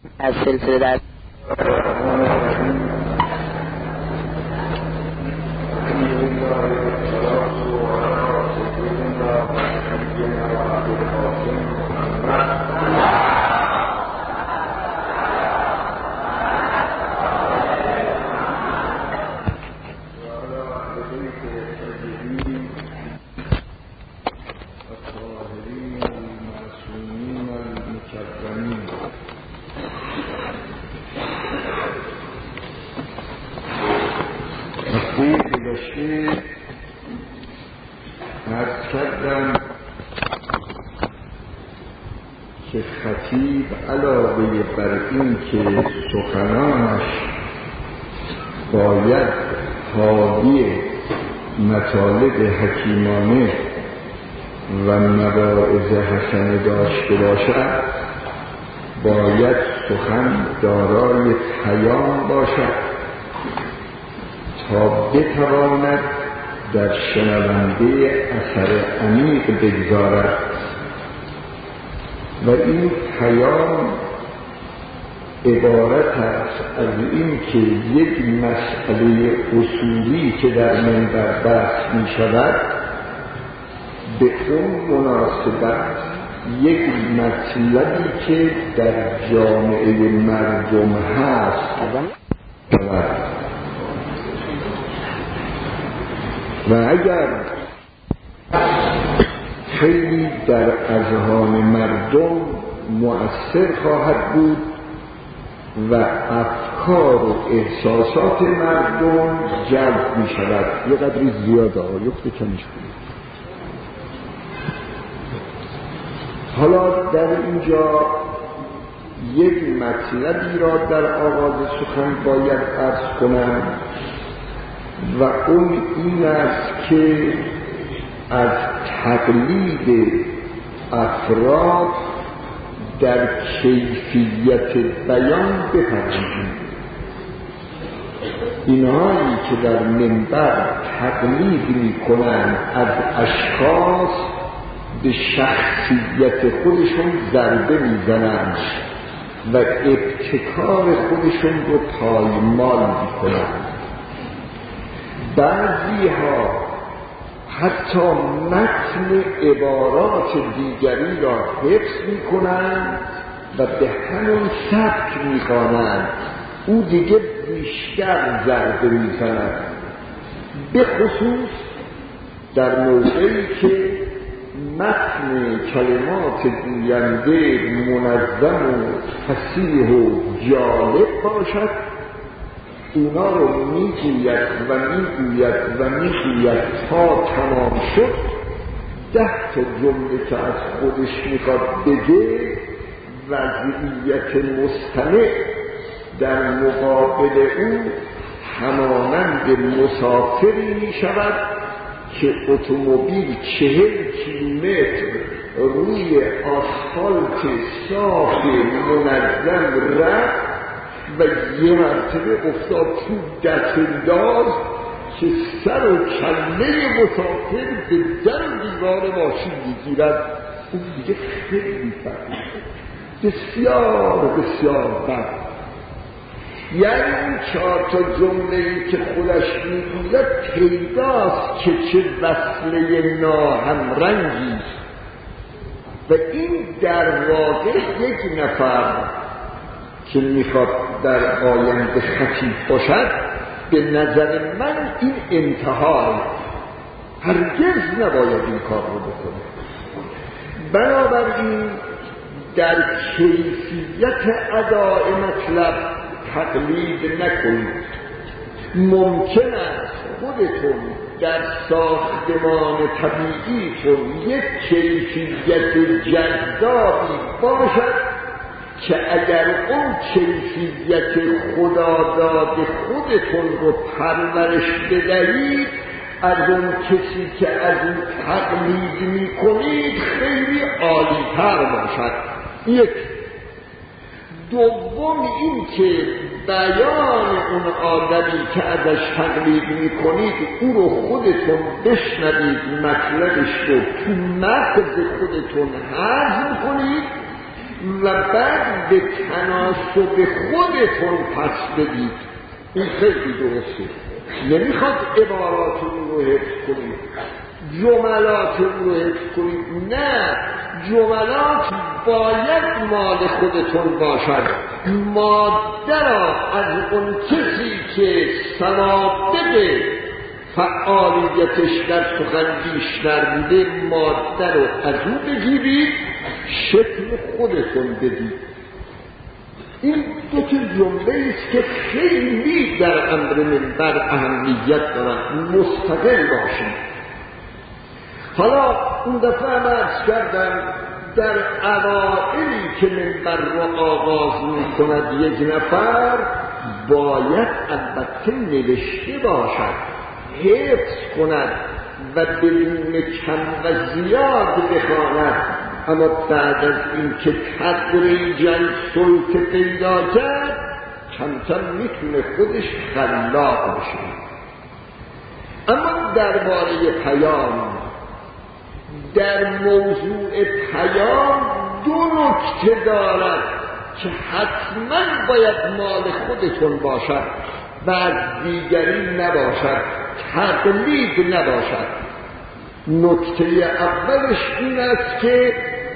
از سلسله در که خطیب علاوه بر این که سخنانش باید حاوی مطالب حکیمانه و مواعظ حسنه داشته باشد، باید سخن دارای پیام باشد تا بتواند در شنونده اثر عمیق بگذارد و این پیام عبارت است از این که یک مسئله اصولی که در منبر بحث می شود به اون مناسبت یک مطلبی که در جامعه مردم هست و اگر خیلی در اذهان مردم مؤثر خواهد بود و افکار و احساسات مردم جلب می شود. یه قدری زیاده آیخت کمیش بود. حالا در اینجا یک مطلبی را در آغاز سخن باید عرض کنم و اون این است که از تقلید افراد در کیفیت بیان بپرهیزیم. اینهایی که در منبر تقلید میکنند از اشخاص به شخصیت خودشون ضربه میزنند و ابتکار خودشون رو پایمال میکنند. بعضی ها حتی متن عبارات دیگری را حفظ میکنند و به همون سبک میخوانند، او دیگه بیشتر ضربه میزند، به خصوص در موقعی که متن کلمات گوینده منظم و فصیح و جالب باشد. اونا رو میگوید و میگوید و میگوید تا تمام شد 10 تا جمله که از خودش میخواد بگه وضعیت مستمع در مقابل او همانند مسافری میشود که اتومبیل 40 کیلومتر روی آسفالت صاف منظم رفت و یه مرتبه افتاد تو دستانداز که سر و کله مسافر به در دیوار ماشین میگیرد. اون دیگه خیلی بسیار بسیار بد. یعنی این 4 تا جمله‌ای که خودش میگوید پیداست که چه وصله ناهمرنگی است و این در واقع یک نفر که میخواد در آینده خطیب باشد، به نظر من این انتهای هرگز نباید این کار رو بکنه. بنابراین در کیفیت اداء مطلب تقلید نکنید. ممکن است خودتون در ساختمان طبیعیتون یک کیفیت جذابی باشد که اگر اون کیفیت خداداد خودتون رو پرورش بدهید، از اون کسی که از اون تقلید میکنید خیلی عالی‌تر باشد. یک. دوم این که بیان اون آدمی که ازش تقلید میکنید او رو خودتون بشنوید، مطلبش رو تو مغز خودتون هضم کنید و بعد به تناسب خودتون پس بدید. این خیلی درسته. نمیخواد عبارات رو حفظ کنید، جملات رو حفظ کنید، نه، جملات باید مال خودتون باشد. ماده را از اون کسی که سوابق فعالیتش در سخن بیشتر بوده ماده رو از اون بگیرید، شکل خودتون بدید. این دو تا جمله است که خیلی در امر منبر اهمیت دارن. مستقل باشید. حالا اون دفعه عرض کردم در اوائلی که منبر رو آغاز می‌کند یک نفر باید البته نوشته باشد، حفظ کند و بدون کم و زیاد بخواند، اما بعد از این که تدریجاً سلطه پیدا کرد کم کم میتونه خودش خلاق بشه. اما درباره پیام، در موضوع پیام دو نکته دارد که حتما باید مال خودتون باشد و از دیگری نباشد، تقلید نباشد. نکته اولش این است که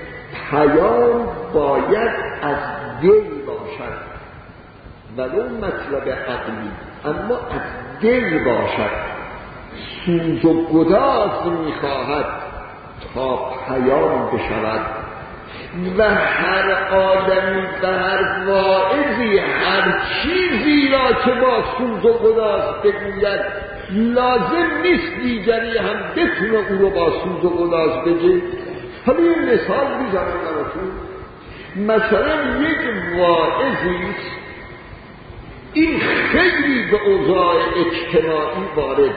پیام باید از دل باشد، ولو مطلب عقلی، اما از دل باشد. سوز و گداز میخواهد تا پیام بشود و هر آدمی و هر واعظی هر چیزی را که با سوز و گداز بگوید لازم نیست دیگری هم بتونه او رو با سوز و گداز بگه. حالا یه مثال میزنم براتون. مثلا یک واعظی این خیلی به اوضاع اجتماعی وارد،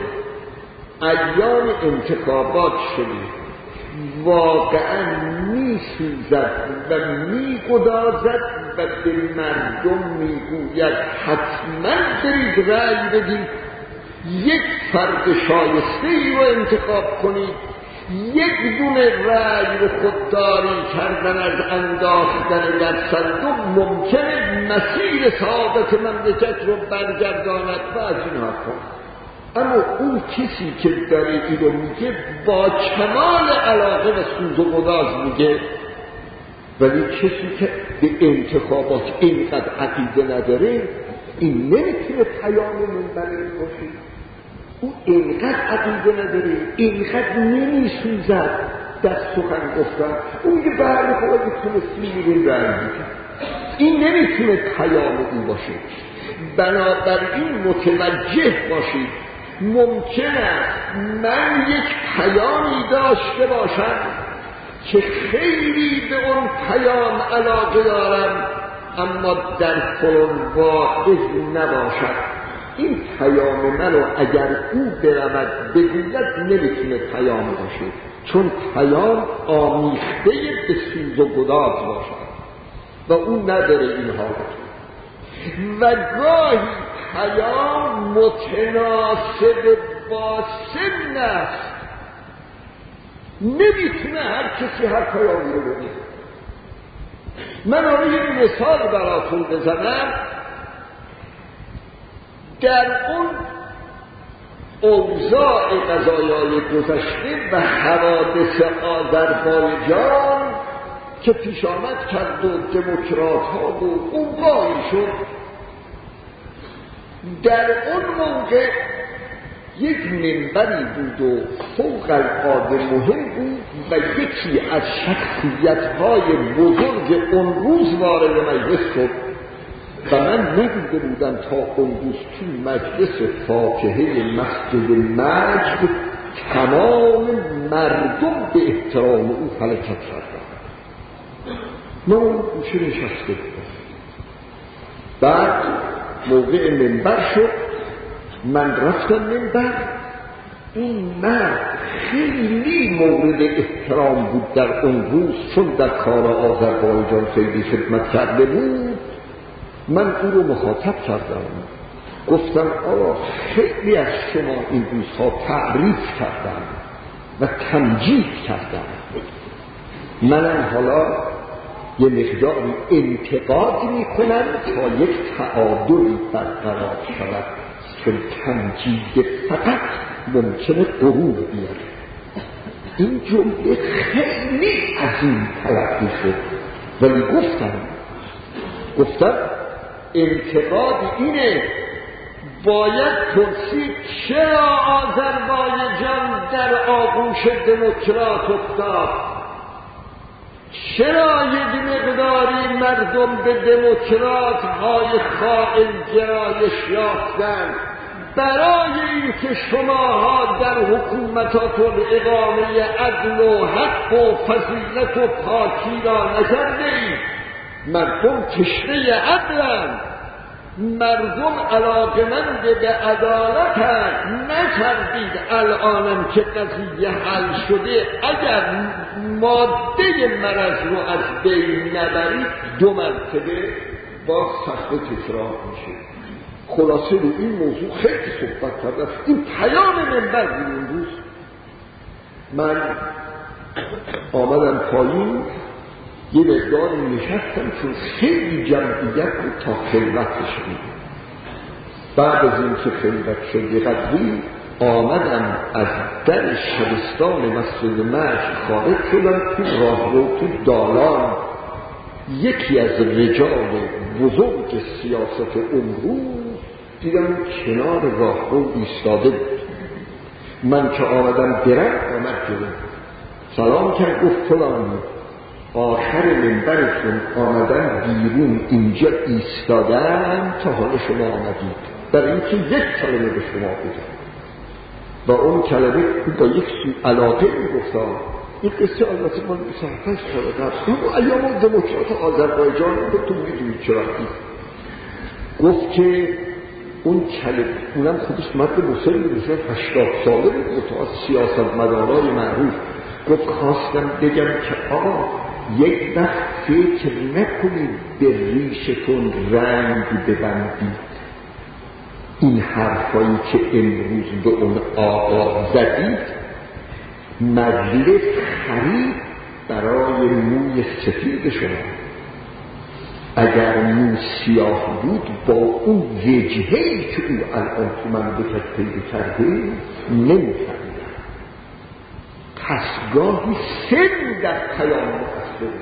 ایام انتخابات شده، واقعا میسوزد و میگدازد و به مردم میگوید حتما برید رأی بدید، یک فرد شایسته ای رو انتخاب کنید، یک دونه رأی رو خودداری کردن از انداختن در صندوق ممکنه مسیر سعادت مملکت رو برگرداند و از این حرفا. اما اون کسی که داره این رو میگه با کمال علاقه و سوز و گداز میگه، ولی کسی که به انتخابات اینقدر عقیده نداره این نمیتونه پیام منبر باشه. او اینقدر عقیده نداره، اینقدر نمیسوزد در سخن گفتن، اون که برد خواهد تونستی میرون رنگی کرد، این نمیتونه پیام او باشه. بنابراین متوجه باشید ممکن است من یک پیامی داشته باشم که خیلی به اون پیام علاقه دارم اما در فلان واعظ نباشد. این پیام منو اگر او برود بگوید نمیتونه پیام باشه، چون پیام آمیخته به سوز و گداز باشد و او نداره این حالت. و گاهی پیام متناسب با سن است، نمیتونه هر کسی هر پیامی رو بگه. من یه مثال براتون بزنم. در اون اوضاع قضایای گذشته و حوادث آذربایجان که پیش آمد کرد و دموکرات ها و قوقایی شد، در اون موقع یک منبری بود و فوق العاده مهم بود و یکی از شخصیت‌های بزرگ اون روز وارد مجلس شد و من ندیده بودم تا اون روز تو مجلس فاتحه مسجد مجد تمام مردم به احترام او حرکت کردند. من اون گوشه نشسته بودم. بعد موقع منبر شد، من رفتم منبر. این مرد خیلی مورد احترام بود در اون روز، چون در کار آذربایجان خیلی خدمت کرده بود. من او رو مخاطب کردم، گفتم آقا خیلی از شما این روزها تعریف کردم و تمجید کردم، منم حالا یه مقداری انتقاد میکنن تا یک تعادلی برقرار شود، چون تمجید فقط ممکنه غرور بیاره. این جمله خیلی عظیم تلقی شد، ولی گفتم انتقاد اینه، باید پرسید چرا آذربایجان در آغوش دموکرات افتاد؟ چرا یک مقداری مردم به دموکرات های خائن گرایش یافتند؟ برای اینکه شماها در حکومتاتون اقامه عدل و حق و فضیلت و پاکی را نکرده اید. مردم تشنه عدلند، مردم علاقمند به عدالتند. نکردید الانم که قضیه حل شده اگر ماده مرض رو از بین نبرید 2 مرتبه باز صفحه تکرار میشه. خلاصه رو این موضوع خیلی صحبت کرده. این پیام منبر بود. اون روز من آمدم پایین یه مقدار نشستم، چون خیلی جمعیت بود تا خلوتش بود. بعد از این که خلوت شد قدری آمدم از در شبستان مسجد مشت خارج شدم، تو راهرو تو دالان یکی از رجال بزرگ سیاست امروز دیدم کنار راهرو ایستاده بود. من که آمدم درنگ آمد جلو سلام کرد، گفت فلان آخر منبرتون آمدن بیرون اینجا ایستادن تا حالا شما آمدید، برای اینکه یک کلمه به شما بگم. و اون کلمه با یک سو علاقه میگفتم. این قصه البته مال 25 سال قبل، اون ایام دموکرات آذربایجان رو تو میدونید چرا گفت که اون کلمه، اونم خودش مرد بزرگی بود، 80 ساله بود، تا سیاست مدارای معروف. گفت خواستم بگم که آقا یک وقت فکر نکنید به ریشتون رنگ ببندید. این حرفایی که امروز به اون آقا زدید مجلس خرید برای موی سفید شما. اگر مو سیاه بود با اون وجهه‌ای که او الان تو مملکت پیدا کرده نمی‌فهمید. پس گاهی سن در پیام مؤثره.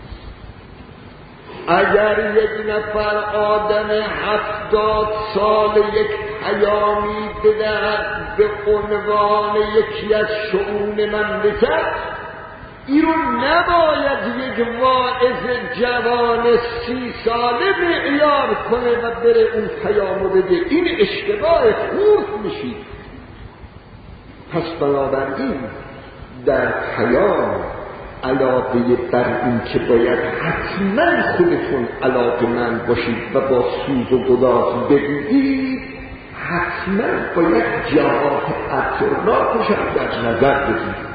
اگر یک نفر آدم 70 سال یک پیامی بدهد به عنوان یکی از شؤون مملکت، این رو نباید یک واعظ جوان 30 ساله معیار کنه و بره اون پیامو بده. این اشتباه خورد میشید. پس بنابراین در پیام علاقه بر این که باید حتما خودتون علاقه من باشید و با سوز و گداز بگویید، حتما باید جهات اطرافش هم در نظر بگیرید.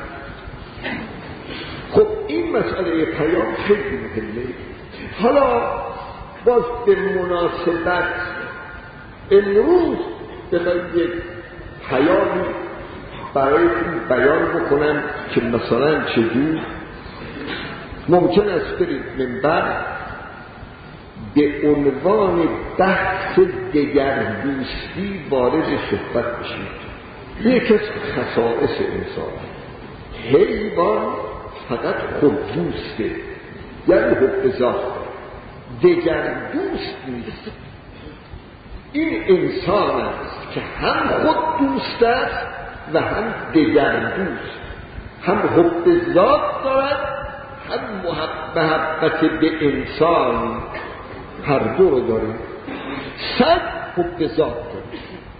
خب این مسئله پیام خیلی مهمه. حالا باز به مناسبت امروز بخواید یک پیامی برایتون بیان بکنم که مثلا چجور ممکن است برید منبر به عنوان بحث دگردوستی وارد صحبت بشید. یکی از خصائص انسان، حیوان فقط خوددوسته، یعنی حب ذات، دگردوست نیست. این انسان است که هم خود دوست است و هم دگردوست، هم حب ذات دارد هم محبت به انسان، هر دو رو داریم. صد حب ذات دارد.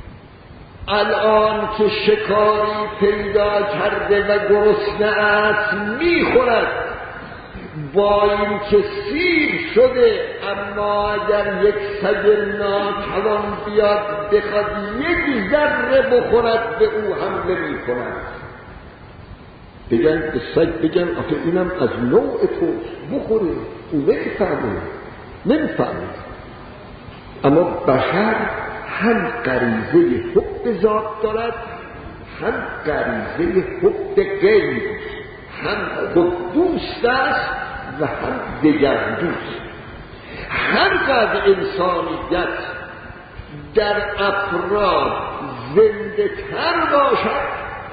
الان که شکاری پیدا کرده و گرسنه است میخورد، با این که سیر شده، اما اگر یک سگ ناتوان بیاد بخواد یک ذره بخورد به او حمله میکند. بگن به سگ بگن آخه اینم از نوع توست بخوره، او نمیفهمه. اما بشر هم غریزه حب ذات دارد، هم غریزه حب غیر، هم خود دوست است و هم دگردوست. هر قدر انسانیت در افراد زنده تر باشد،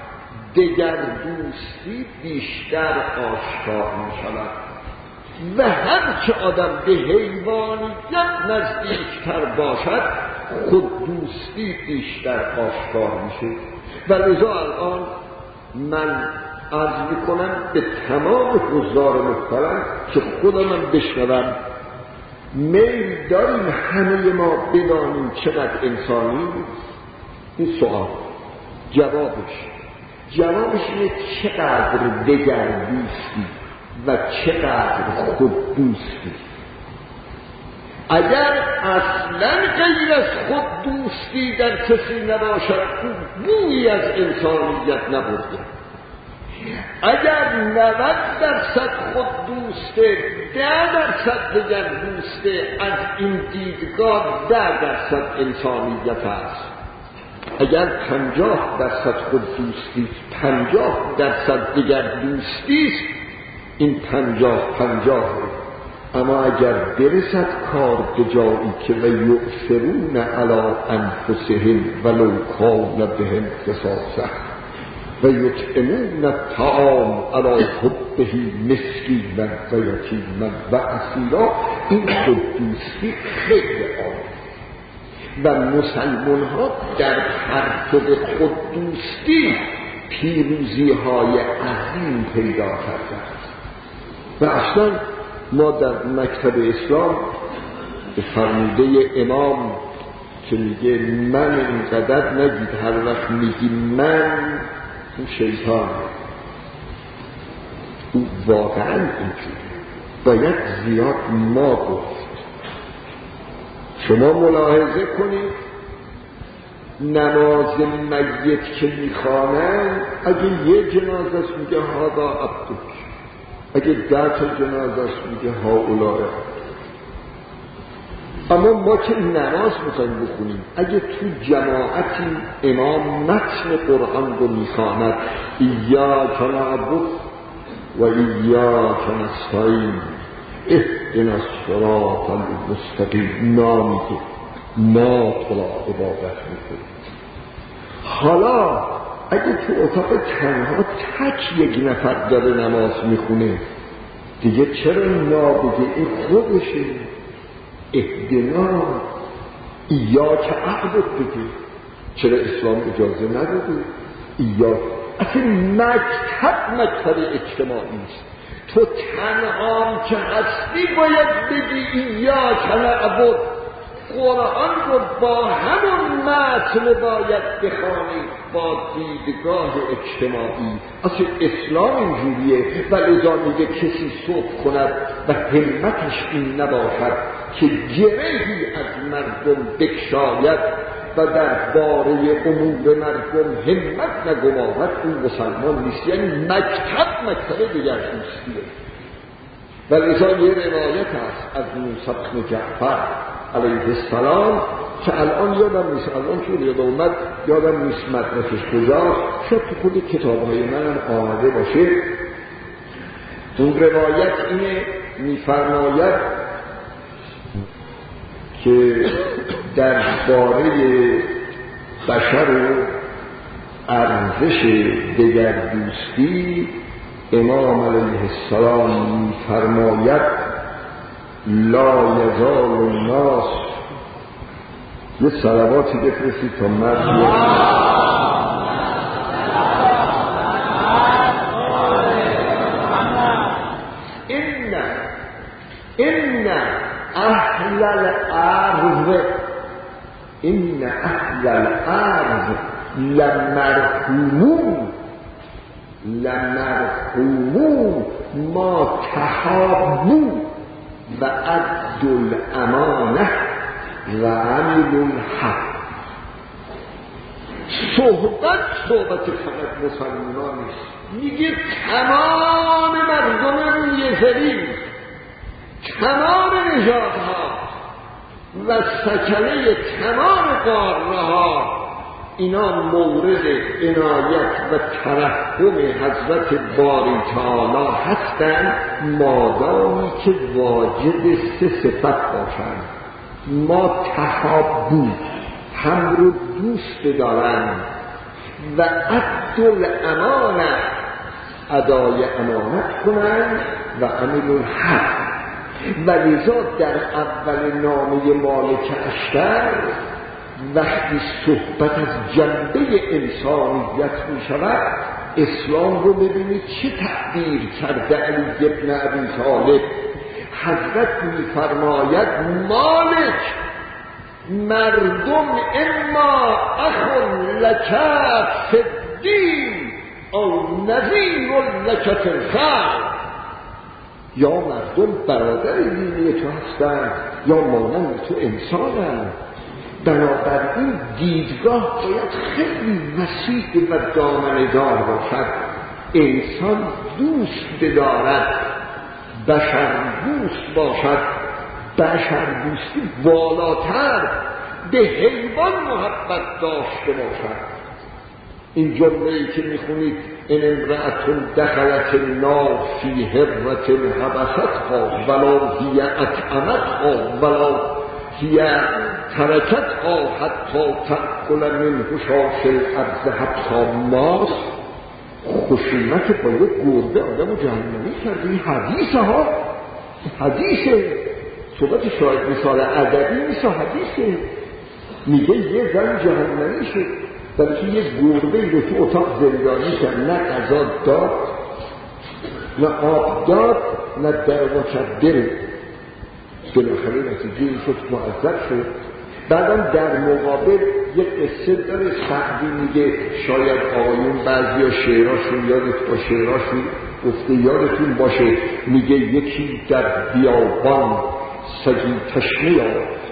دگردوستی بیشتر آشکار می شود و هرچه آدم به حیوانیت نزدیکتر باشد، خوددوستی بیشتر آشکار میشه. و لذا الان من عرض میکنم به تمام حضار محترم که خودمم بشنوم، میل داریم همه ما بدانیم چقدر انسانی. این سوال جوابش اینه چقدر دگردوستی و چقدر خوددوستی. اگر اصلا غیر از خوددوستی در کسی نباشد، بویی از انسانیت نبرده. اگر 90% خوددوسته، 10% دگردوسته، از این دیدگاه 10% انسانیت است. اگر 50% خوددوستی، 50% دگردوستی، این 50-50. اما اگر برسد کار به جایی که و یؤثرون علی انفسهم ولو کان بهم خصاصة و یطعمون الطعام علی حبه مسکینا و یتیما و اسیرا، این خوددوستی خیلی عالی. و مسلمان ها در پرتو خوددوستی پیروزی های عظیم پیدا کردند. و اصلا ما در مکتب اسلام به فرموده امام که میگه من اینقدر نگید، هر وقت میگی من، اون شیطان، او واقعا اینجوری باید زیاد ما گفت. شما ملاحظه کنید نماز میت که میخوانن، اگه یه جنازه است میگه هذا عبدک، اگه 10 تا جنازه است میگه هؤلاء. اما ما که نماز میخوایم بخونیم، اگه تو جماعتی امام متن قرآن رو میخواند، ایاک نعبد و ایاک نستعین اهدنا الصراط المستقیم، نامیده ما تو را عبادت میکنیم. حالا اگه تو اتاق تنها تک یک نفر داره نماز میخونه، دیگه چرا نابگه؟ این خودشه. اهدنا ایاک عبد بگه. چرا اسلام اجازه نداده؟ ایاک اصلا مکتب اجتماعی است. تو تنها که هستی باید بگی ایاک نعبد. قرآن رو با همون متن باید بخوانی، با دیدگاه اجتماعی. اصلا اسلام اینجوریه. و لذا میگه کسی صبح کند و همتش این نباشد که گرهی از مردم بکشاید و در باره امور مردم همت نگمارد، اون مسلمان نیست. یعنی مکتب دگردوستیه. و لذا یه روایت هست از موسی بن جعفر علیه السلام که الان یادم نیست، الان چون یاد اومد یادم نیست مدرسش کجاست، شاید تو خود کتابهای منم آمده باشه. اون روایت اینه، میفرماید که در باره بشر و ارزش دگردوستی امام علیه السلام میفرماید لا یزال الناس. یه صلواتی بفرستید تا مرد این اهل الارض لمرحومون ما تحابوا و عد الامانه و عمل الحق. صحبت فقط مسلمانان نیست، میگه تمام مردم روی زمین، تمام نژادها و سکنه تمام قاره ها اینا مورد عنایت و ترحم حضرت باری تعالی هستند مادامی که واجد سه صفت باشند. ما تحابو، هم رو دوست دارند، و عدل امانت، ادای امانت کنند، و عمل الحق. و لذا در اول نامه مالک اشتر وقتی صحبت از جنبه انسانیت می شود، اسلام رو ببینید چه تعبیر کرده علی بن ابی طالب. حضرت می فرماید مالک، مردم اما اخون لک فی الدین او نظیر لک فی الخلق، یا مردم برادر دینی تو هستند یا مانند تو انسانند. بنابراین دیدگاه باید خیلی وسیع و دامنه‌دار باشد. انسان دوست دارد، بشر دوست باشد، بشر دوستی بالاتر به حیوان محبت داشته باشد. این جمله‌ای که میخونید ان امرأة دخلت النار فی هرة حبستها ولا هی اطعمتها ولا هی ترکتها حتی تأکل من حشاش الارض حبسا ماس. خشونت با یک گربه آدم جهنمی کرده. این حدیث ها، حدیث صحبت شاید مثال ادبی نیست، حدیثه. میگه یه زن جهنمی شد بلکه یه گربه رو تو اتاق زندانی کرد، نه غذا داد نه آب داد نه در و چدره. بالاخره نتیجه این شد معذب شد. بعدم در مقابل یک قصه داره سعدی میگه، شاید آقایون بعضی ها شعراشون یادت با شعراشون گفته یادتون باشه، میگه یکی در بیابان سگی تشنه یافت.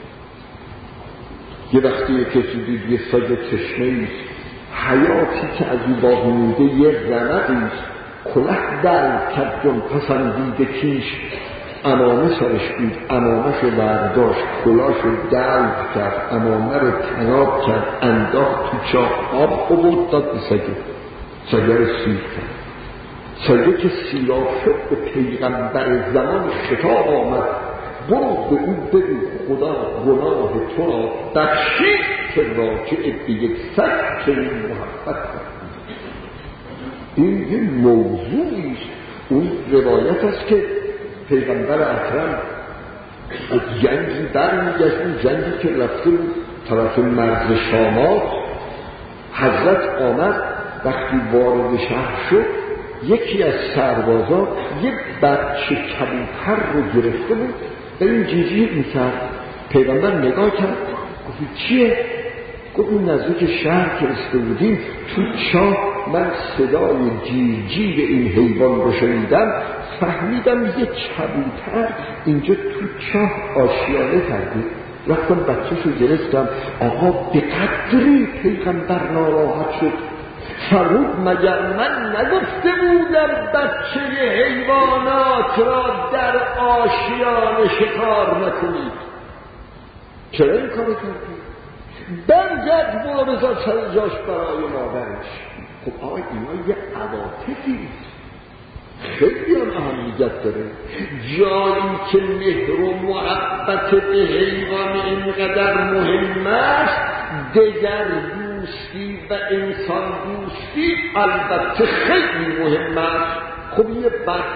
یه وقتی یه کسی دید یه سگ تشنه ایست، حیاتی که از این باقی مونده یه رمقیست، کلاه دل کردم پسندیده کیش. امامه سرش بود، امامه شو برداشت، کلاش رو دلق کرد، امامه رو تناب کرد، انداخت تو چاه، آب بود داد به سگه رو سیر کرد. سگه که سیراب شد به پیغمبر زمان خطاب آمد، برو به اون بگو خدا گناه تو را بخشید که راجع به یک سگ که این محبت کرد. این یه موضوعیست. اون روایت است که پیغمبر اکرم از جنگی برمیگشت، اون جنگی که رفته بود طرف مرز شامات. حضرت آمد وقتی وارد شهر شد، یکی از سربازان یک بچه کبوتر رو گرفته بود و این جیجی میکرد. پیغمبر نگاه کرد، گفت چیه؟ گفت این نزدیک شهر که رسیده بودیم تو چاه من صدای جیجی این حیوان رو شنیدم، فهمیدم یه کبوتر اینجا تو چاه آشیانه کرده. رفتم بچه‌شو گرفتم. آقا به قدری پیغمبر ناراحت شد، فرمود مگر من نگفته بودم بچه حیوانات را در آشیانه شکار نکنید؟ چرا این کارو کردی؟ برگرد برو بذار سر جاش برای مادرش. خب آقا اینا یه عواطفیست، خیلی هم اهمیت داره. جایی که مهر و محبت به حیوان اینقدر مهم است، دگر دوستی و انسان دوستی البته خیلی مهم است. خب یه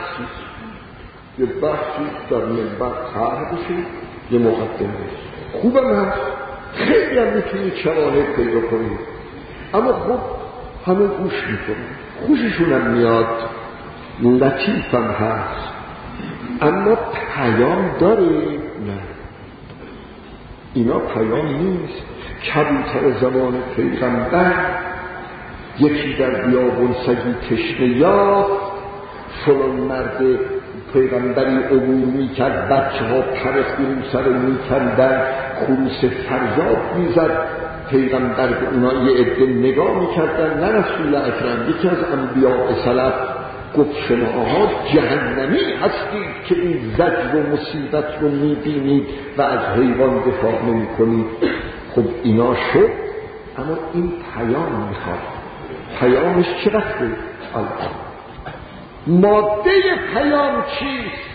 بحثی در منبر طرح بشه، یه مقدمه خوبم هست، خیلی هم میتونید شواهد پیدا کنید، اما خب همه گوش میکنن، خوششون هم میاد، لطیف هم هست، اما پیام داره؟ نه، اینا پیام نیست. کبوتر زمان پیغمبر یکی در بیابون سگی تشنه یافت، فلان مرد پیغمبری عبور میکرد، بچه ها پر خروس رو میکندن، خروس فریاد میزد، پیغمبر به اونا یه عده نگاه میکردن. نه رسول اکرم، یکی از انبیاء سلف گفت شماها جهنمی هستید که این زجر و مصیبت رو میبینید و از حیوان دفاع نمی کنید. خب اینا شد اما این پیام میخواد. پیامش چه وقته؟ الان ماده پیام چیست؟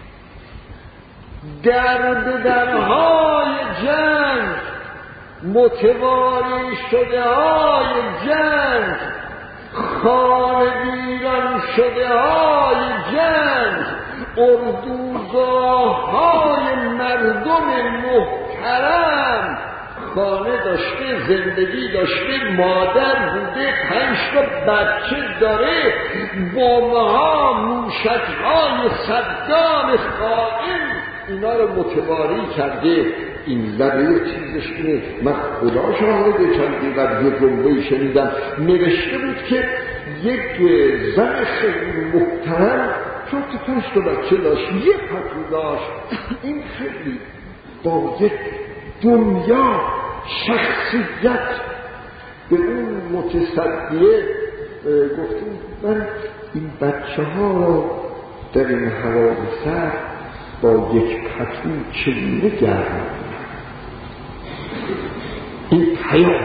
درهای جنگ، متواری شده های جنگ، خانه ویران شده های جنگ، اردوگاه های مردم محترم، خانه داشته، زندگی داشته، مادر بوده، 5 تا بچه داره، بمب‌ها، موشک‌های صدام خائن اینا رو متواری کرده. این لبه چیزش اینه. من خدا شاهده چند دیگر یه جمله شنیدم نوشته بود که یک زن خیلی محترم 4 تا 5 تا بچه داشت، یه پتو داشت. این خیلی با یک دنیا شخصیت به اون متصدیه گفتیم من این بچه ها رو در این هوای سرد با یک پتو چگونه گرم. این پیام،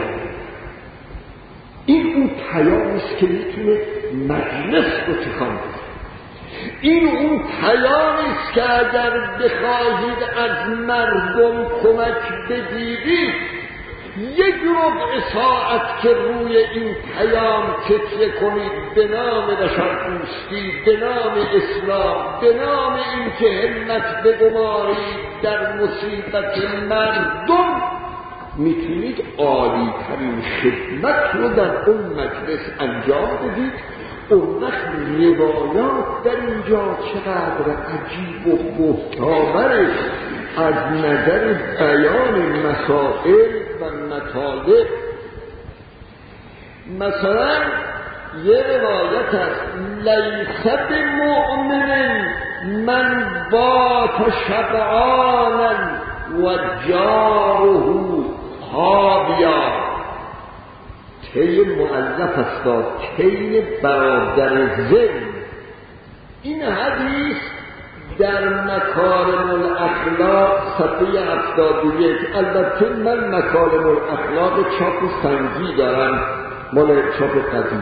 این اون پیامیست که میتونه مجلس رو تکان بده. این اون پیامیست که اگر بخواهید از مردم کمک بگیرید، 1 ربع ساعت که روی این پیام تکیه کنید به نام بشردوستی، به نام اسلام، به نام این که همت بگمارید در مصیبت مردم، میتونید عالی ترین خدمت رو در اون مجلس انجام بدید. اون وقت روایات در اینجا چقدر عجیب و بهت‌آور از نظر بیان مسائل و مطالب. مثلا یه روایت است: لیس بمؤمن من بات شبعانا و جاره خابیا. تی مؤلف است، تی برادر زن. این حدیث در مکارم الاخلاق صفحه 71. البته من مکارم الاخلاق چاپ سنگی دارم، مال چاپ قدیم.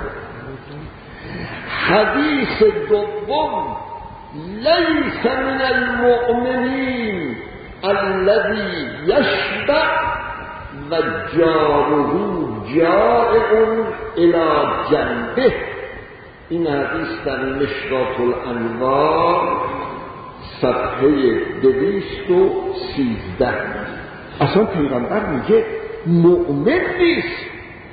حدیث دوم: لیس من المؤمنین الذی یشبع و جاره جائع الی جنبه. این حدیث در مشکات الانوار صفحه 213. اصلا پیغمبر میگه مؤمن نیست،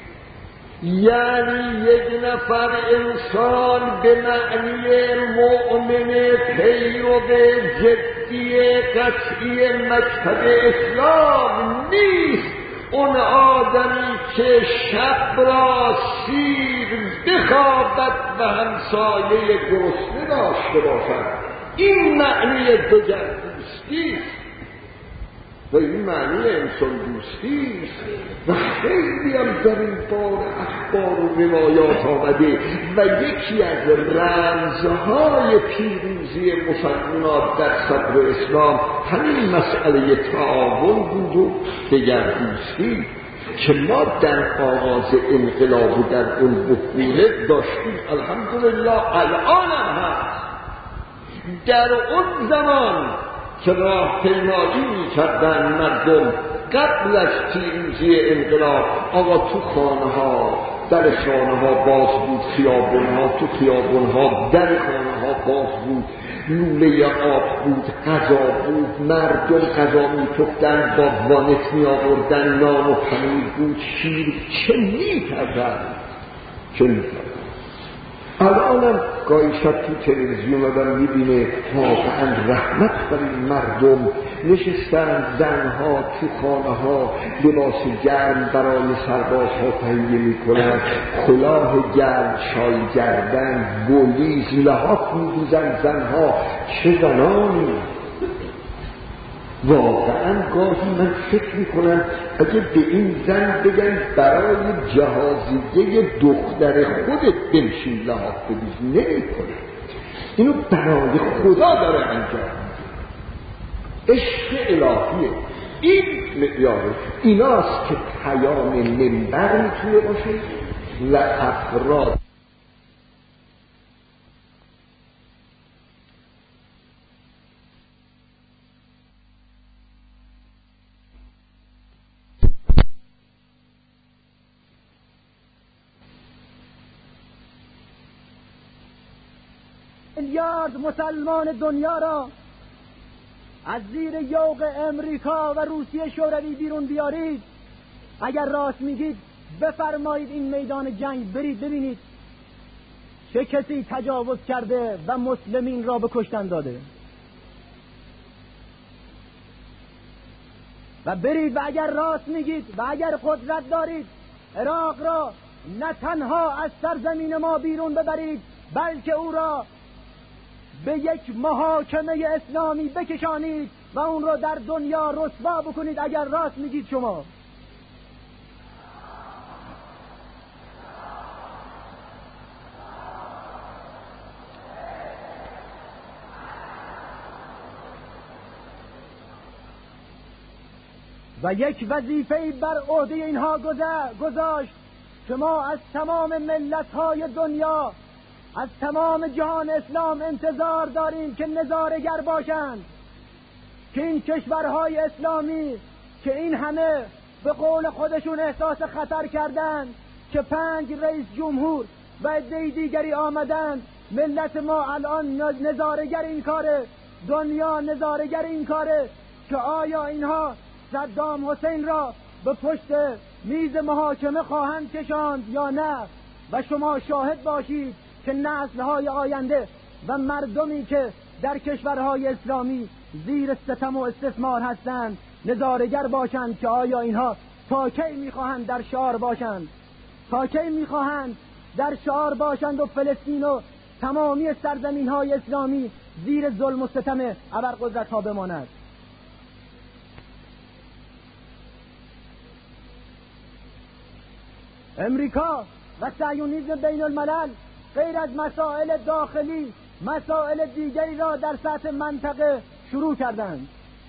یعنی یک نفر انسان به معنی مؤمن پیرو جدی قطعی مکتب اسلام نیست. اون آدمی که شب را سیر بخوابد و همسایه گرسنه داشته باشد، این معنی دگردوستی است و این معنی انسان دوستی است. و خیلی هم در این بار اخبار و روایات آمده و یکی از رمزهای پیروزی مسلمانان در صدر اسلام همین مسئله تعاون بود و دگردوستی که ما در آغاز انقلاب و در اون بحوله داشتیم. الحمدلله الان هم هست. در اون زمان که راه پیمایی می‌کردن مردم قبل از پیروزی انقلاب، آقا تو خانه ها در خانه ها باز بود، خیابون ها تو خیابون ها در خانه ها باز بود، لوله آب بود، غذا بود، مردم غذا می‌پختن، با وانت می‌آوردن، نان و پنیر بود، شیر. چه می‌کردن؟ الانم گاهی شب تو تلویزیون آدم میبینه واقعا رحمت بر این مردم. نشستن زنها تو خانه ها لباس گرم برای سربازها تهیه میکنن، کلاه گرم، چای گردن، گلیز، لحاف میدوزن زنها. چه زنانی! واقعا گاهی من فکر میکنم اگه به این زن بگن برای جهازیه دختر خودت بنشین لحاف بدوز، نمیکنه. اینو برای خدا داره انجام میده. عشق الهیه. این معیاره. ایناست که پیام منبر میتونه باشه و افراد میلیارد مسلمان دنیا را از زیر یوغ امریکا و روسیه شوروی بیرون بیارید، اگر راست میگید بفرمایید این میدان جنگ برید ببینید چه کسی تجاوز کرده و مسلمین را به کشتن داده، و برید و اگر راست میگید و اگر قدرت دارید عراق را نه تنها از سرزمین ما بیرون ببرید بلکه او را به یک محاکمه اسلامی بکشانید و اون رو در دنیا رسوا بکنید اگر راست میگید شما. و یک وظیفه بر عهده اینها گذاشت که ما از تمام ملت‌های دنیا، از تمام جهان اسلام انتظار داریم که نظاره‌گر باشند که این کشورهای اسلامی که این همه به قول خودشون احساس خطر کردند که 5 رئیس جمهور و عده دیگری آمدند، ملت ما الان نظاره‌گر این کاره، دنیا نظاره‌گر این کاره که آیا اینها صدام حسین را به پشت میز محاکمه خواهند کشاند یا نه. و شما شاهد باشید که نسل‌های آینده و مردمی که در کشورهای اسلامی زیر ستم و استثمار هستند نظاره‌گر باشند که آیا اینها تا کی می‌خواهند در شعار باشند، تا کی می‌خواهند در شعار باشند و فلسطین و تمامی سرزمین‌های اسلامی زیر ظلم و ستم ابرقدرت‌ها بماند. امریکا و صهیونیسم بین الملل غیر از مسائل داخلی مسائل دیگری را در سطح منطقه شروع کردند.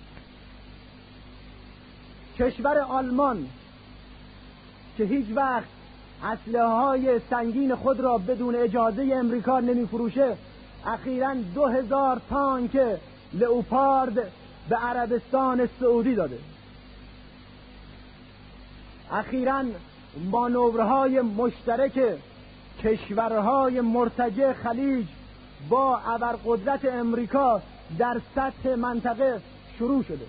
کشور آلمان که هیچ وقت اسلحه‌های سنگین خود را بدون اجازه امریکا نمی‌فروشه، اخیراً 2000 تانک لئوپارد به عربستان سعودی داده. اخیراً مانورهای مشترک کشورهای مرتجع خلیج با ابرقدرت امریکا در سطح منطقه شروع شده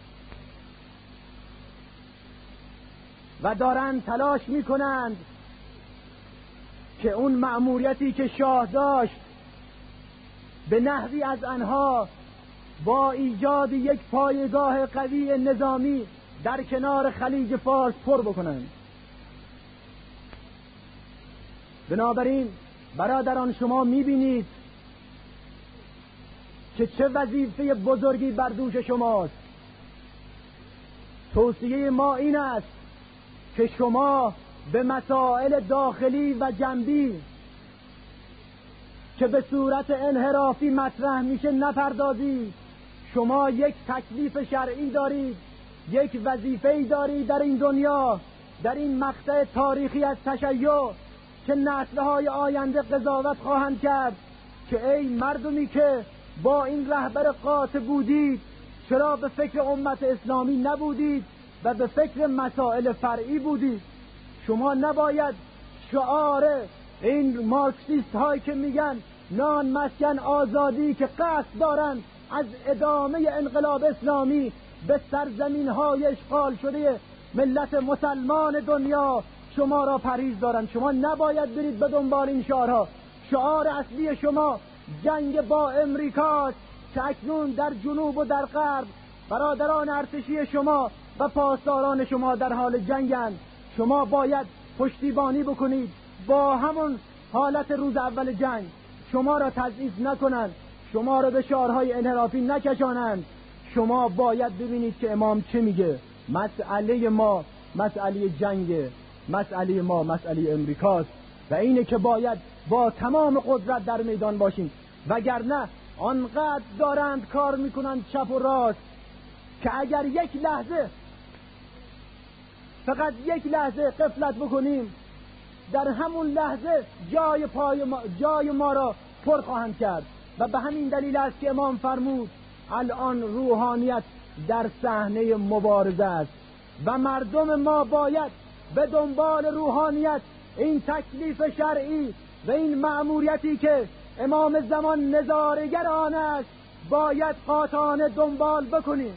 و دارند تلاش میکنند که اون مأموریتی که شاه داشت به نحوی از آنها با ایجاد یک پایگاه قوی نظامی در کنار خلیج فارس پر بکنند. بنابراین برادران شما میبینید که چه وظیفه بزرگی بر دوش شماست. توصیه ما این است که شما به مسائل داخلی و جنبی که به صورت انحرافی مطرح میشه نپردازید. شما یک تکلیف شرعی دارید، یک وظیفه‌ای دارید در این دنیا، در این مقطع تاریخی از تشیع که نسل‌های آینده قضاوت خواهند کرد که ای مردمی که با این رهبر قاطع بودید چرا به فکر امت اسلامی نبودید و به فکر مسائل فرعی بودید. شما نباید شعار این مارکسیست هایی که میگن نان مسکن آزادی که قصد دارن از ادامه انقلاب اسلامی به سرزمین های اشغال شده ملت مسلمان دنیا شما را پرهیز دارن. شما نباید برید به دنبال این شعارها. شعار اصلی شما جنگ با امریکاست که اکنون در جنوب و در غرب برادران ارتشی شما و پاسداران شما در حال جنگند. شما باید پشتیبانی بکنید با همون حالت روز اول جنگ، شما را تضعیف نکنند، شما را به شعارهای انحرافی نکشانند. شما باید ببینید که امام چه میگه. مسئله ما مسئله جنگه، مسئله ما مسئله امریکاست و اینه که باید با تمام قدرت در میدان باشیم، وگرنه آنقدر دارند کار میکنند چپ و راست که اگر یک لحظه فقط یک لحظه غفلت بکنیم، در همون لحظه جای ما را پر خواهند کرد. و به همین دلیل است که امام فرمود الان روحانیت در صحنه مبارزه است و مردم ما باید به دنبال روحانیت این تکلیف شرعی و این مأموریتی که امام زمان نظارگر آن است باید قاطعانه دنبال بکنیم.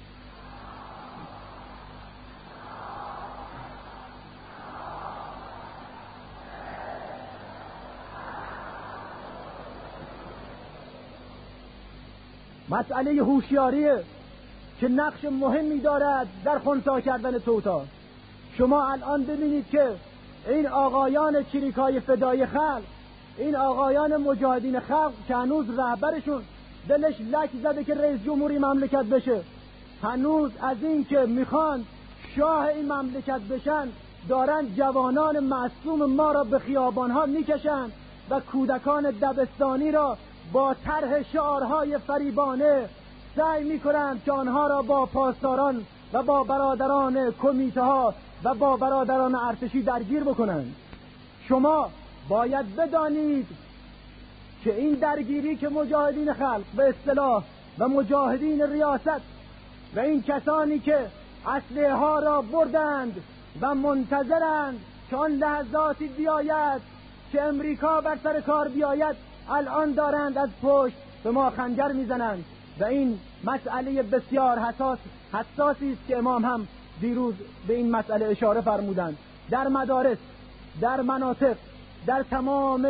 مسئله هوشیاریه که نقش مهمی دارد در خنثی کردن توتا. شما الان ببینید که این آقایان چریکای فدای خلق، این آقایان مجاهدین خلق که هنوز رهبرشون دلش لک زده که رئیس جمهوری مملکت بشه، هنوز از این که میخوان شاه این مملکت بشن دارن جوانان معصوم ما را به خیابانها میکشن و کودکان دبستانی را با طرح شعارهای فریبانه سعی میکنند که آنها را با پاسداران و با برادران کمیته ها و با برادران ارتشی درگیر بکنند. شما باید بدانید که این درگیری که مجاهدین خلق به اصطلاح و مجاهدین ریاست و این کسانی که اسلحه ها را بردند و منتظرند که آن لحظاتی بیاید که امریکا بر سر کار بیاید، الان دارند از پشت به ما خنجر میزنند و این مسئله بسیار حساسی است که امام هم دیروز به این مسئله اشاره فرمودند. در مدارس، در مناطق، در تمام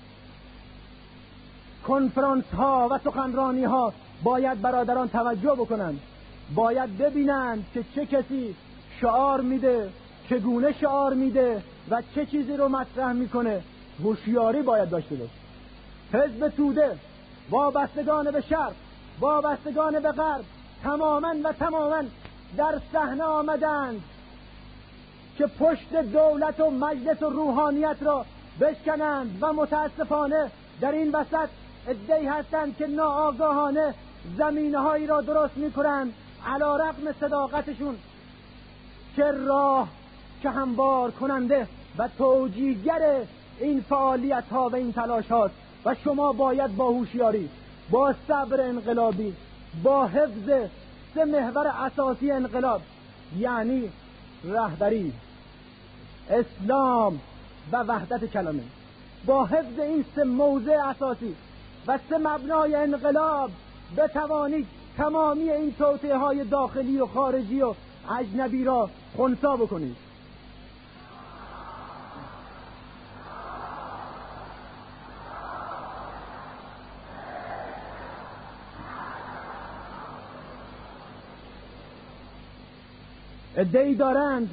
کنفرانس ها و سخنرانی ها باید برادران توجه بکنند، باید ببینند که چه کسی شعار میده، چگونه شعار میده و چه چیزی رو مطرح میکنه. هوشیاری باید داشته باشه. حزب توده، وابستگان به شرق، وابستگان به غرب تماما در صحنه آمدند که پشت دولت و مجلس و روحانیت را بشکنند و متاسفانه در این وسط عده‌ای هستند که ناآگاهانه زمینه‌هایی را درست می‌کنند علی رغم صداقتشون که راه که هموار کننده و توجیهگر این فعالیت‌ها و این تلاش‌هاست. و شما باید با هوشیاری، با صبر انقلابی، با حفظ 3 محور اساسی انقلاب یعنی رهبری، اسلام و وحدت کلمه، با حفظ این 3 موضع اساسی و 3 مبنای انقلاب بتوانید تمامی این توطئه‌های داخلی و خارجی و اجنبی را خنثی بکنید. عده‌ای دارند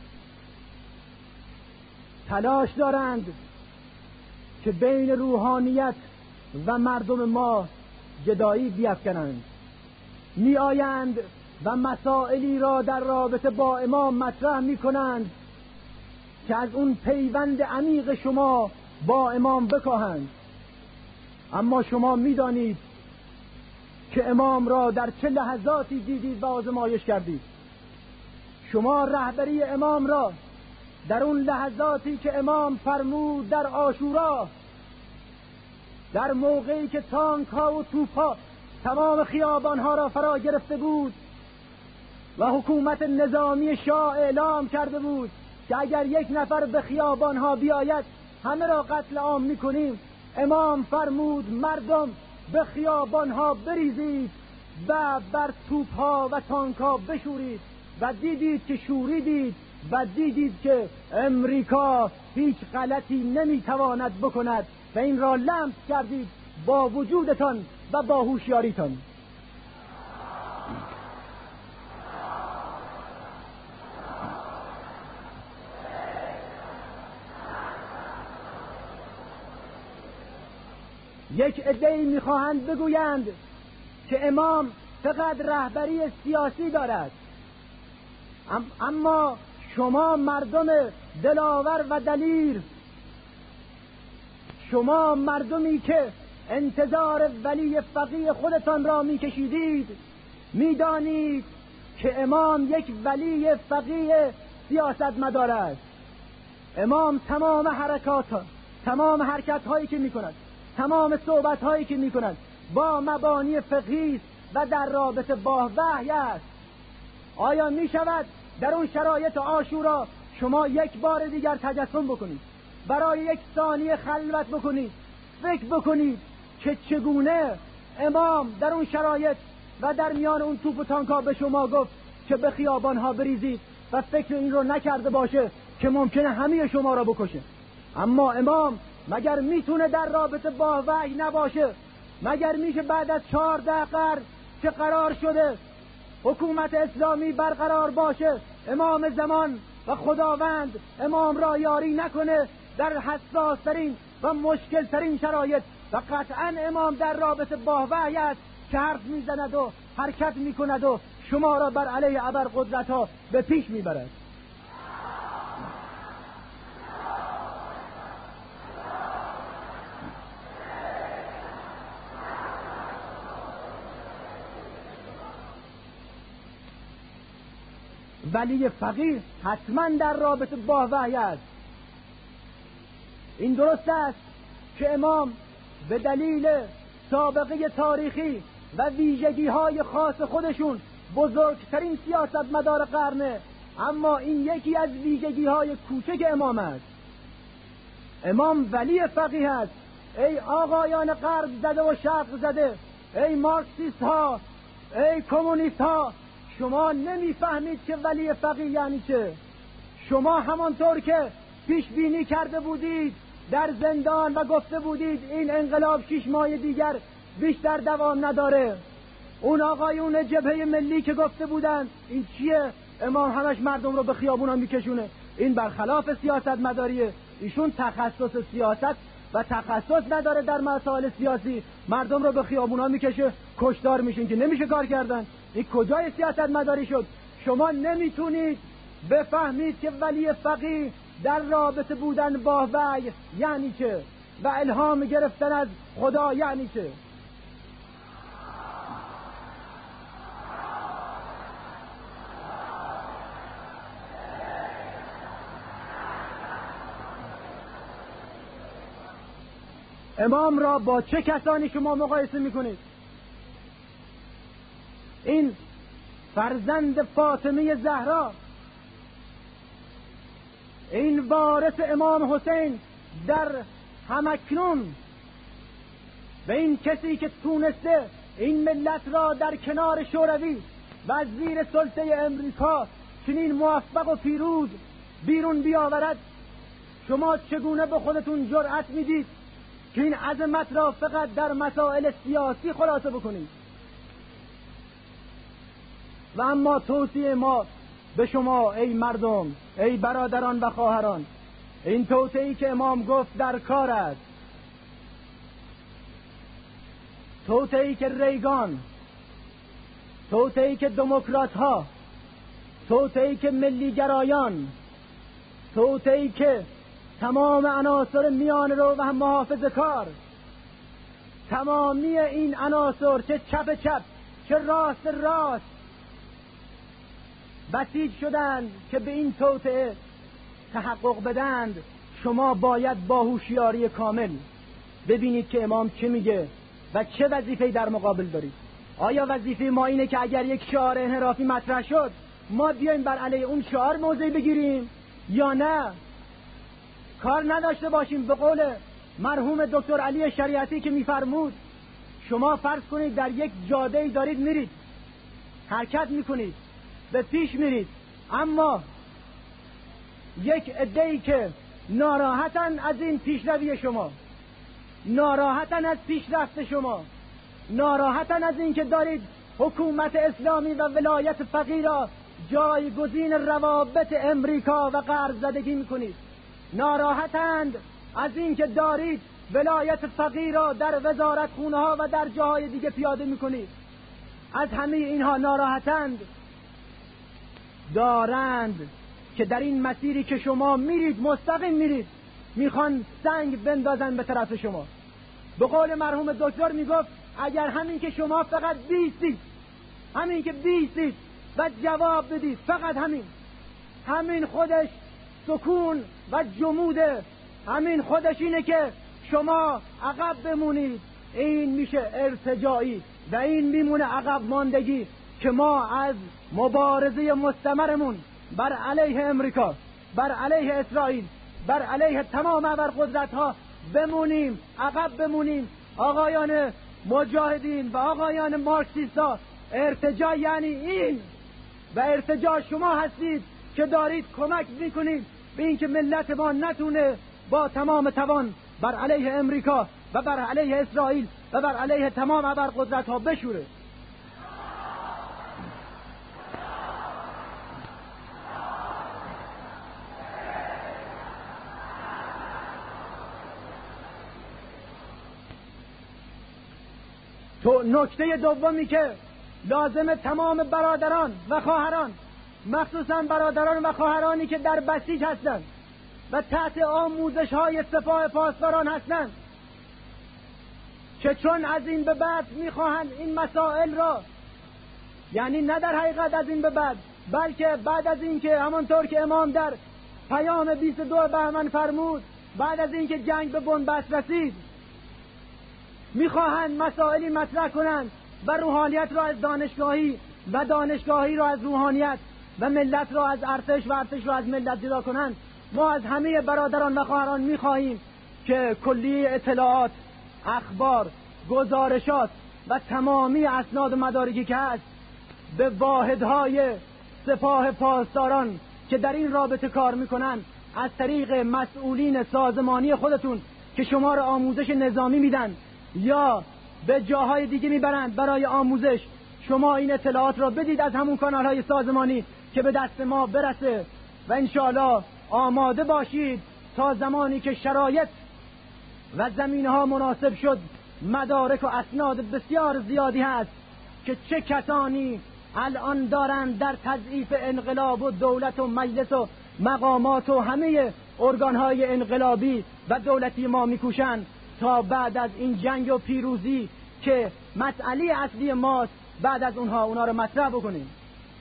تلاش دارند که بین روحانیت و مردم ما جدایی بیفکنند، می آیند و مسائلی را در رابطه با امام مطرح می کنند که از اون پیوند عمیق شما با امام بکاهند. اما شما می دانید که امام را در چه لحظاتی دیدید و آزمایش کردید. شما رهبری امام را در اون لحظاتی که امام فرمود در عاشورا، در موقعی که تانک ها و توپ ها تمام خیابان ها را فرا گرفته بود و حکومت نظامی شاه اعلام کرده بود که اگر یک نفر به خیابان ها بیاید همه را قتل عام میکنیم، امام فرمود مردم به خیابان ها بریزید و بر توپ ها و تانک ها بشورید و دیدید که شوریدید و دیدید که امریکا هیچ غلطی نمیتواند بکند و این را لمس کردید با وجودتان و با هوشیاریتان. یک عده‌ای میخواهند بگویند که امام فقط رهبری سیاسی دارد، اما شما مردم دلاور و دلیر، شما مردمی که انتظار ولی فقیه خودتان را میکشیدید، میدانید که امام یک ولی فقیه سیاستمدار است. امام تمام حرکت هایی که می کند، تمام صحبت هایی که می کند با مبانی فقهی است و در رابطه با وحی است. آیا می شود در اون شرایط عاشورا شما یک بار دیگر تجسم بکنید، برای یک ثانیه خلوت بکنید، فکر بکنید که چگونه امام در اون شرایط و در میان اون توپ و تانکا به شما گفت که به خیابانها بریزید و فکر این رو نکرده باشه که ممکنه همه شما را بکشه؟ اما امام مگر میتونه در رابطه با وحی نباشه؟ مگر میشه بعد از 14 قرن که قرار شده حکومت اسلامی برقرار باشه، امام زمان و خداوند امام را یاری نکنه در حساس ترین و مشکل ترین شرایط؟ و قطعا امام در رابطه با وحی است که حرف میزند و حرکت میکند و شما را بر علیه ابرقدرت ها به پیش میبرد. ولی فقیه حتما در رابطه با وحی است. این درست است که امام به دلیل سابقه تاریخی و ویژگی های خاص خودشون بزرگترین سیاستمدار قرنه، اما این یکی از ویژگی های کوچک امام است. امام ولی فقیه است. ای آقایان غرب زده و شرق زده، ای مارکسیست ها، ای کمونیست ها، شما نمیفهمید که ولی فقیه یعنی چه. شما همانطور که پیش بینی کرده بودید در زندان و گفته بودید این انقلاب 6 ماه دیگر بیشتر دوام نداره، اون آقایون جبهه ملی که گفته بودن این چیه، امام همش مردم رو به خیابونا میکشونه، این برخلاف سیاست مداریه. ایشون تخصص سیاست و تخصص نداره در مسائل سیاسی، مردم رو به خیابونا میکشه، کشتار میشین که نمیشه کار کردن. این کجای سیاست مداری شد؟ شما نمیتونید بفهمید که ولی فقیه در رابطه بودن با وحی یعنی چه و الهام گرفتن از خدا یعنی چه. امام را با چه کسانی شما مقایسه میکنید؟ این فرزند فاطمه زهرا، این وارث امام حسین در همکنون، و این کسی که تونسته این ملت را در کنار شوروی و زیر سلطه امریکا چنین موفق و پیروز بیرون بیاورد، شما چگونه به خودتون جرأت میدید که این عظمت را فقط در مسائل سیاسی خلاصه بکنید؟ و اما توصیه ما به شما ای مردم، ای برادران و خواهران، این توطئه‌ای که امام گفت در کار است، توطئه‌ای که ریگان، توطئه‌ای که دموکرات ها، توطئه‌ای که ملیگرایان، توطئه‌ای که تمام عناصر میان رو و محافظه کار، تمامی این عناصر چه چپ چپ چه راست راست بسیج شدند که به این توطئه تحقق بدند. شما باید با هوشیاری کامل ببینید که امام چه میگه و چه وظیفه‌ای در مقابل دارید. آیا وظیفه ما اینه که اگر یک شعار انحرافی مطرح شد ما بیایم بر علیه اون شعار موضع بگیریم، یا نه کار نداشته باشیم؟ به قول مرحوم دکتر علی شریعتی که میفرمود، شما فرض کنید در یک جاده‌ای دارید میرید، حرکت میکنید، به پیش میرید، اما یک عده‌ای که ناراحتن از این پیشروی شما، ناراحتن از پیشرفت شما، ناراحتن از این که دارید حکومت اسلامی و ولایت فقیه را جایگزین روابط امریکا و غرب زدگی میکنید، ناراحتند از این که دارید ولایت فقیه را در وزارتخونه ها و در جاهای دیگه پیاده میکنید. از همه اینها ناراحتند، دارند که در این مسیری که شما میرید، مستقیم میرید، میخوان سنگ بندازن به طرف شما. به قول مرحوم دکتر میگفت اگر همین که شما فقط بیستید، همین که بیستید و جواب بدید، فقط همین خودش سکون و جموده، همین خودش اینه که شما عقب بمونید. این میشه ارتجاعی و این میمونه عقب ماندگی که ما از مبارزه مستمرمون بر علیه امریکا، بر علیه اسرائیل، بر علیه تمام ابرقدرت ها بمونیم، عقب بمونیم. آقایان مجاهدین و آقایان مارکسیستا، ارتجاع یعنی این، و ارتجاع شما هستید که دارید کمک میکنید به این که ملت ما نتونه با تمام توان بر علیه امریکا و بر علیه اسرائیل و بر علیه تمام ابرقدرت ها بشوره. تو نکته دومی که لازم تمام برادران و خواهران، مخصوصا برادران و خواهرانی که در بسیج هستند و تحت آموزش های سپاه پاسداران هستند، که چون از این به بعد میخواهند این مسائل را، یعنی نه در حقیقت از این به بعد، بلکه بعد از این که همانطور که امام در پیام 22 بهمن فرمود، بعد از این که جنگ به بنبست رسید، میخواهند مسائلی مطرح کنند و روحانیت را از دانشگاهی و دانشگاهی را از روحانیت و ملت را از ارتش و ارتش را از ملت جدا کنند. ما از همه برادران و خواهران میخواهیم که کلی اطلاعات، اخبار، گزارشات و تمامی اسناد و مدارکی که هست به واحدهای سپاه پاسداران که در این رابطه کار میکنن از طریق مسئولین سازمانی خودتون که شما را آموزش نظامی میدن یا به جاهای دیگه میبرند برای آموزش، شما این اطلاعات را بدید از همون کانالهای سازمانی که به دست ما برسه و انشاءالله آماده باشید تا زمانی که شرایط و زمینها مناسب شد. مدارک و اسناد بسیار زیادی هست که چه کسانی الان دارند در تضعیف انقلاب و دولت و مجلس و مقامات و همه ارگانهای انقلابی و دولتی ما میکوشند تا بعد از این جنگ و پیروزی که مسئله اصلی ماست، بعد از اونها رو مطرح بکنیم.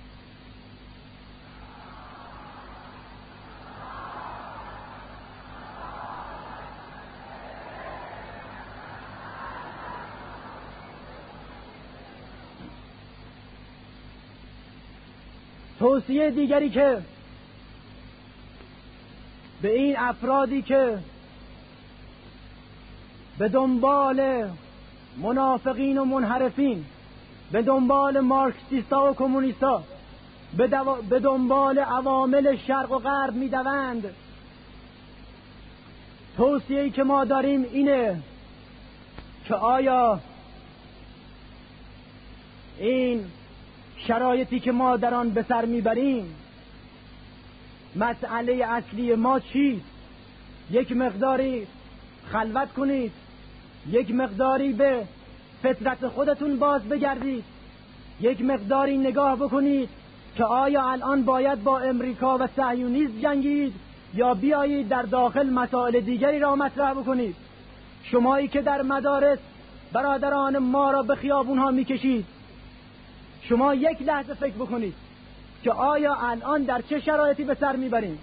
توصیه دیگری که به این افرادی که به دنبال منافقین و منحرفین، به دنبال مارکسیستا و کمونیستا، به دنبال عوامل شرق و غرب میدوند، توصیه‌ای که ما داریم اینه که آیا این شرایطی که ما در آن به سر میبریم، مسئله اصلی ما چیست؟ یک مقداری خلوت کنید، یک مقداری به فطرت خودتون باز بگردید، یک مقداری نگاه بکنید که آیا الان باید با امریکا و صهیونیسم جنگید یا بیایید در داخل مسائل دیگری را مطرح بکنید. شمایی که در مدارس برادران ما را به خیابونها میکشید، شما یک لحظه فکر بکنید که آیا الان در چه شرایطی به سر میبریم؟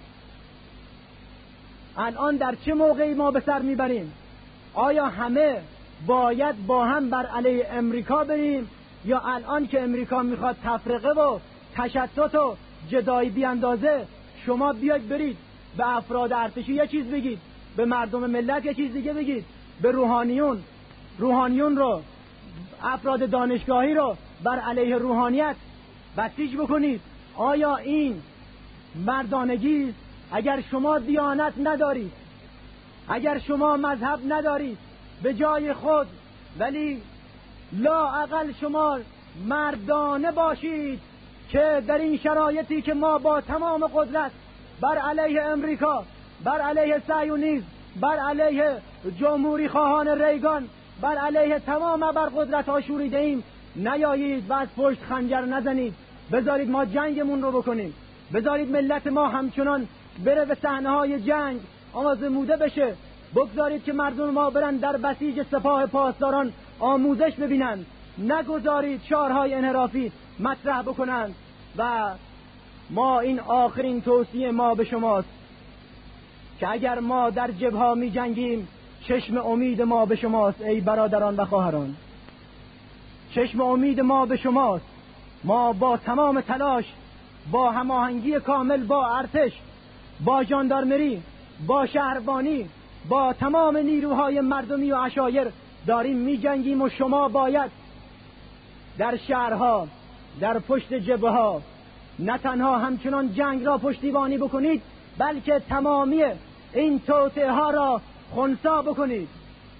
الان در چه موقعی ما به سر میبریم؟ آیا همه باید با هم بر علیه امریکا بریم یا الان که امریکا میخواد تفرقه و تشتت و جدایی بیاندازه، شما بیاید برید به افراد ارتشی یه چیز بگید، به مردم ملت یه چیز دیگه بگید، به روحانیون رو، افراد دانشگاهی رو بر علیه روحانیت بسیج بکنید؟ آیا این مردانگی است؟ اگر شما دیانت ندارید، اگر شما مذهب ندارید به جای خود، ولی لااقل شما مردانه باشید که در این شرایطی که ما با تمام قدرت بر علیه امریکا، بر علیه صهیونیسم، بر علیه جمهوری خواهان ریگان، بر علیه تمام ابرقدرت ها شوریده ایم، نیایید و از پشت خنجر نزنید. بذارید ما جنگمون رو بکنیم، بذارید ملت ما همچنان بره به صحنه‌های جنگ آزموده بشه، بگذارید که مردم ما برن در بسیج سپاه پاسداران آموزش ببینند، نگذارید شعارهای انحرافی مطرح بکنند و ما این آخرین توصیه ما به شماست که اگر ما در جبهه می جنگیم، چشم امید ما به شماست ای برادران و خواهران. چشم امید ما به شماست. ما با تمام تلاش، با هماهنگی کامل با ارتش، با ژاندارمری، با شهربانی، با تمام نیروهای مردمی و عشایر داریم می جنگیم و شما باید در شهرها، در پشت جبهه‌ها نه تنها همچنان جنگ را پشتیبانی بکنید، بلکه تمامی این توطئه ها را خنثی بکنید.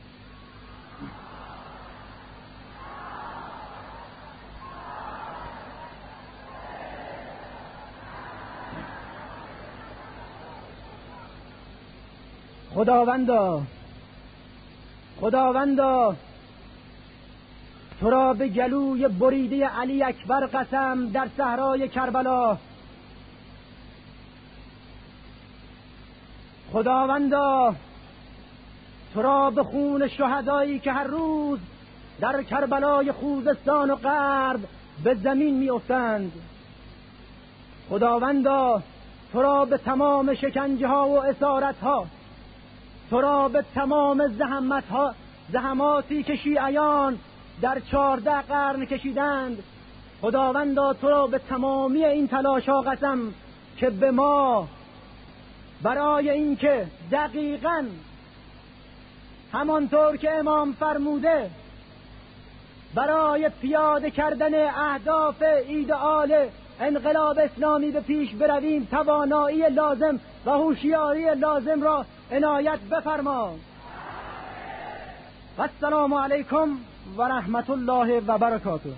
خداوندا تو را به گلوی بریده علی اکبر قسم در صحرای کربلا. خداوندا تو را به خون شهدایی که هر روز در کربلای خوزستان و غرب به زمین می افتند. خداوندا تو را به تمام شکنجه ها و اسارت ها، تو را به تمام زحماتی که شیعیان در 14 قرن کشیدند، خداوندا تو را به تمامی این تلاش ها قسم که به ما برای اینکه دقیقاً همانطور که امام فرموده برای پیاده کردن اهداف ایدئال انقلاب اسلامی به پیش برویم، توانایی لازم و هوشیاری لازم را عنایت بفرما. و السلام علیکم و رحمت الله و برکاته.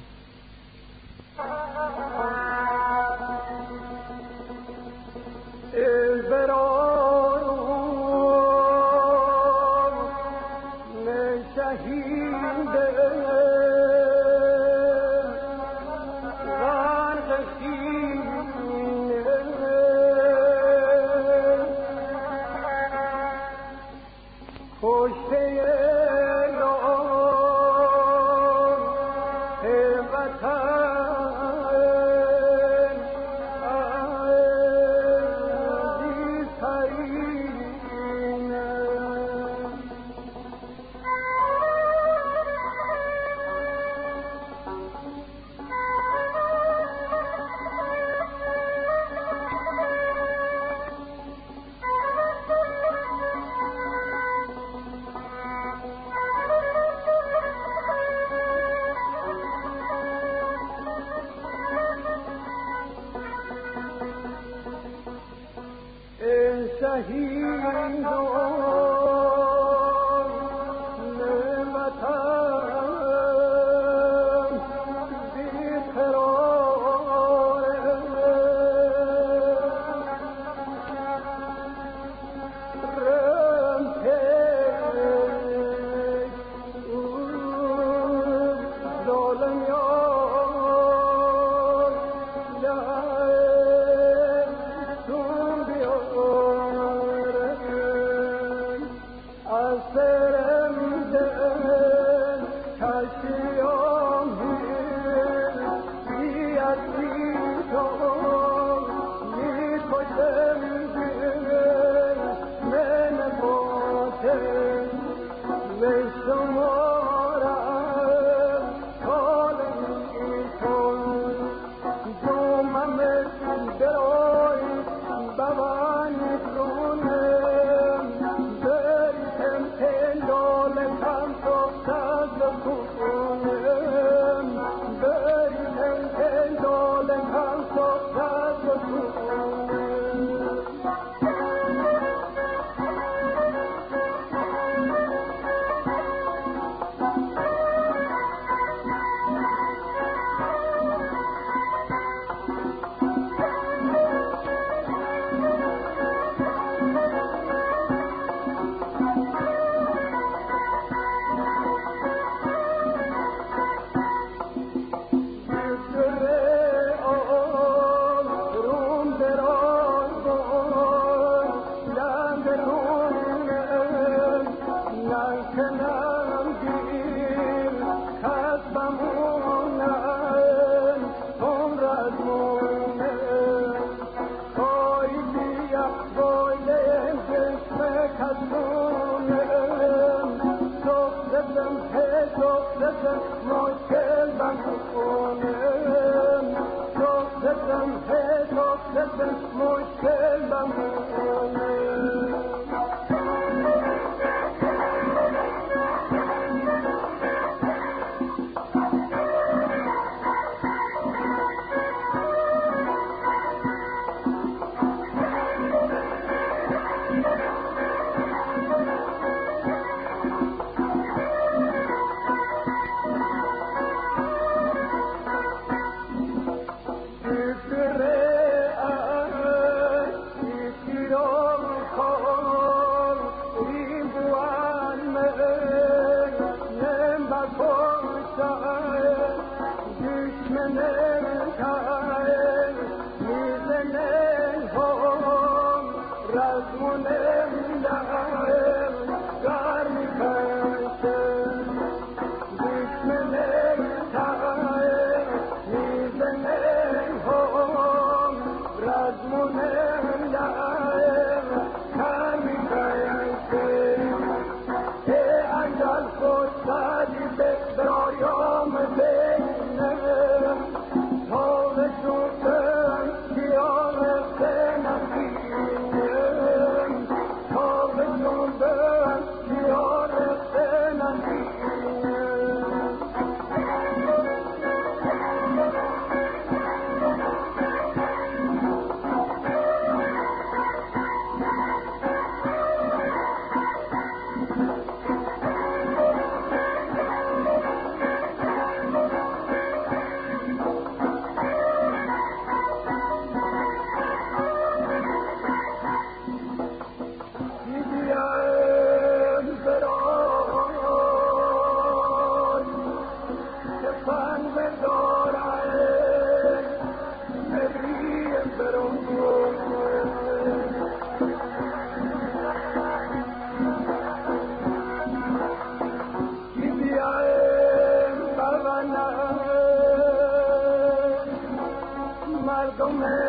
مردم